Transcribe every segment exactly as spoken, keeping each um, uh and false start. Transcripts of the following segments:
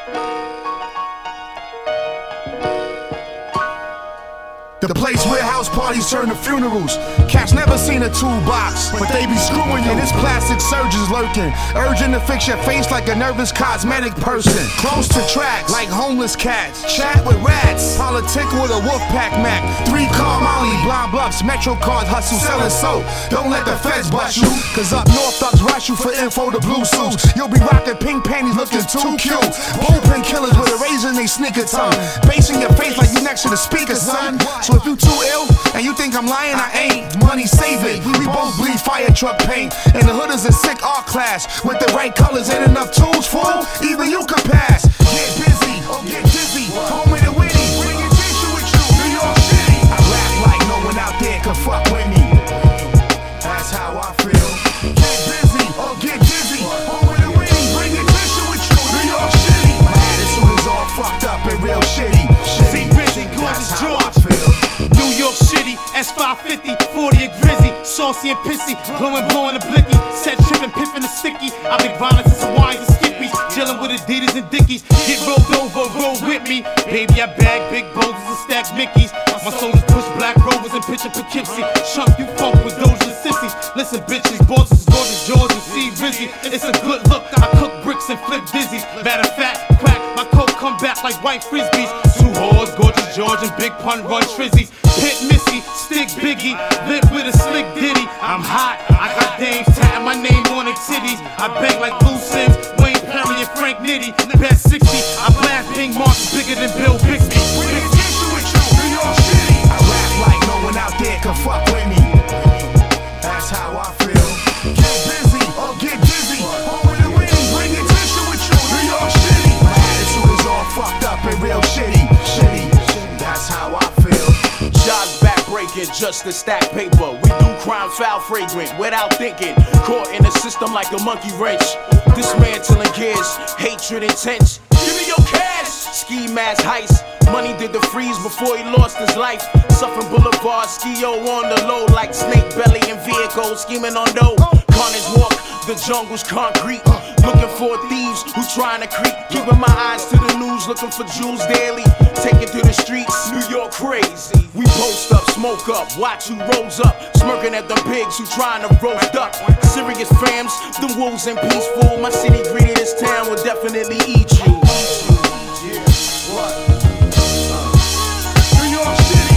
The place where house parties turn to funerals. Cats never seen a toolbox, but they be screwing you. And this plastic surgeon's lurking, urging to fix your face like a nervous cosmetic person. Close to tracks, like homeless cats. Chat with rats, politic with a wolf pack Mac. Three car Molly, blind bluffs, Metro card hustle, selling soap. Don't let the feds bust you, cause up north thugs rush you for info to blue suits. You'll be rocking pink panties looking too cute. Bullpen killers with a razor in they sneaker tongue, basing your face like you next to the speaker, son. So if you too ill and you think I'm lying, I ain't. Money save it. We both bleed fire truck paint, and the hood is a sick art class with the right colors and enough tools, fool. Even you can pass. Get busy or get dizzy. Home with the witty. Bring your tissue with you. New York City. I rap like no one out there can fuck with me. That's how I feel. Get busy or get dizzy. Home with the witty. Bring your tissue with you. New York City. My attitude is all fucked up and real shitty. See, Rizzy, gorgeous George. New York City, S five fifty, forty a Grizzy, saucy and pissy, blowing, blowing a blicky, set tripping, pippin' a sticky. I've been grinding since Hawaiians and Skippies, dealing with Adidas and Dickies. Get rolled over, roll with me. Baby, I bag big boulders and stack Mickeys. My soldiers push black rovers and pitch a Poughkeepsie. Chunk you funk with Doja and sissies. Listen, bitches, bosses, gorgeous George and see Rizzy. It's a good look, I cook bricks and flip dizzies. Matter of fact, crack, my coke come back like white frisbees. Two whores, gorgeous George and big pun run trizzies. Hit Missy, stick Biggie, lit with a slick ditty. I'm hot, I got dames tatting my name on their titties. I bang like Lou Sims, Wayne Perry and Frank Nitty. Best sixty, I blast Ping Marks bigger than Bill Bixby. Bring a tissue with you, New York City. I rap like no one out there can fuck with me. That's how I feel. Get busy or get dizzy. Home with the witty. Bring a tissue with you, New York City. My attitude is all fucked up and real shitty. Shitty. That's how I feel. Jogs back breaking just to stack paper. We do crime foul fragrant without thinking. Caught in the system like a monkey wrench. Dismantling gears, hatred intense. Give me your cash. Ski mask heist. Money did the freeze before he lost his life. Suffering Boulevard, ski-o on the low like snake belly and vehicle. Scheming on dough. Carnage walk, the jungle's concrete. Looking for thieves who trying to creep. Keeping my eyes to the news, looking for jewels daily. Take it to the streets, New York crazy. We post up, smoke up, watch who rolls up. Smirking at the pigs who trying to roast up. Serious fams, the wolves and peaceful. My city greeted this town will definitely eat you. Yeah, what? New York City.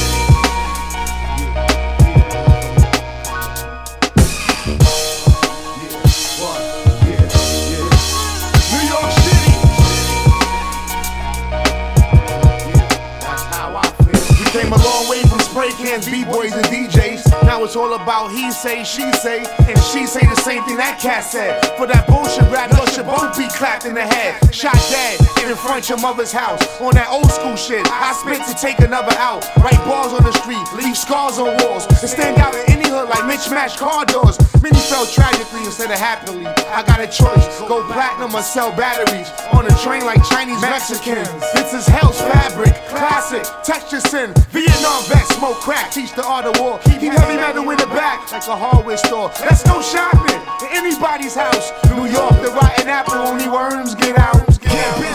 Came a long way from spray cans, b-boys, and D Js. Now it's all about he say, she say, and she say the same thing that cat said. For that bullshit rap, you should both be clapped in the head. Shot dead in front your mother's house. On that old school shit, I spit to take another out. Write bars on the street, leave scars on walls, and stand out in any hood like mismatched car doors. Many fell tragically instead of happily. I got a choice, go platinum or sell batteries. On a train like Chinese Mexicans. This is hell's fabric, classic, texture sin. Vietnam vet, smoke crack, teach the art of war. Keep heavy metal in the back like a hardware store. Let's go shopping in anybody's house. New York, the rotten apple, only worms get out. Get